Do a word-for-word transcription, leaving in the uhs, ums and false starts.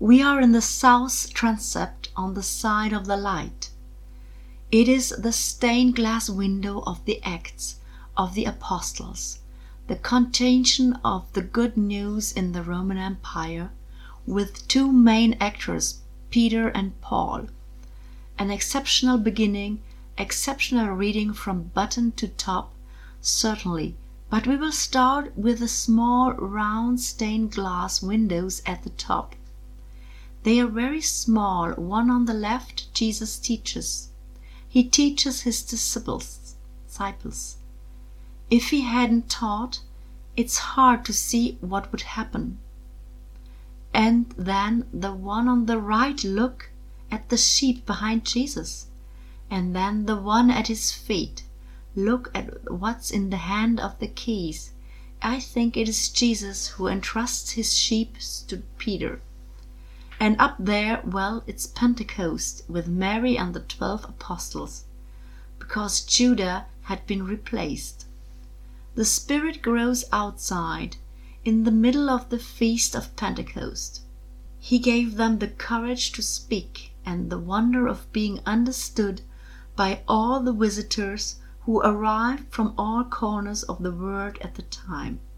We are in the south transept on the side of the light. It is the stained glass window of the Acts of the Apostles, the contention of the good news in the Roman Empire, with two main actors, Peter and Paul. An exceptional beginning, exceptional reading from bottom to top, certainly, but we will start with the small round stained glass windows at the top. They are very small. One on the left, Jesus teaches. He teaches his disciples. disciples. If he hadn't taught, it's hard to see what would happen. And then the one on the right, look at the sheep behind Jesus. And then the one at his feet. Look at what's in the hand of the keys. I think it is Jesus who entrusts his sheep to Peter. And up there, well, it's Pentecost with Mary and the twelve apostles, because Judah had been replaced. The Spirit grows outside, in the middle of the feast of Pentecost. He gave them the courage to speak and the wonder of being understood by all the visitors who arrived from all corners of the world at the time.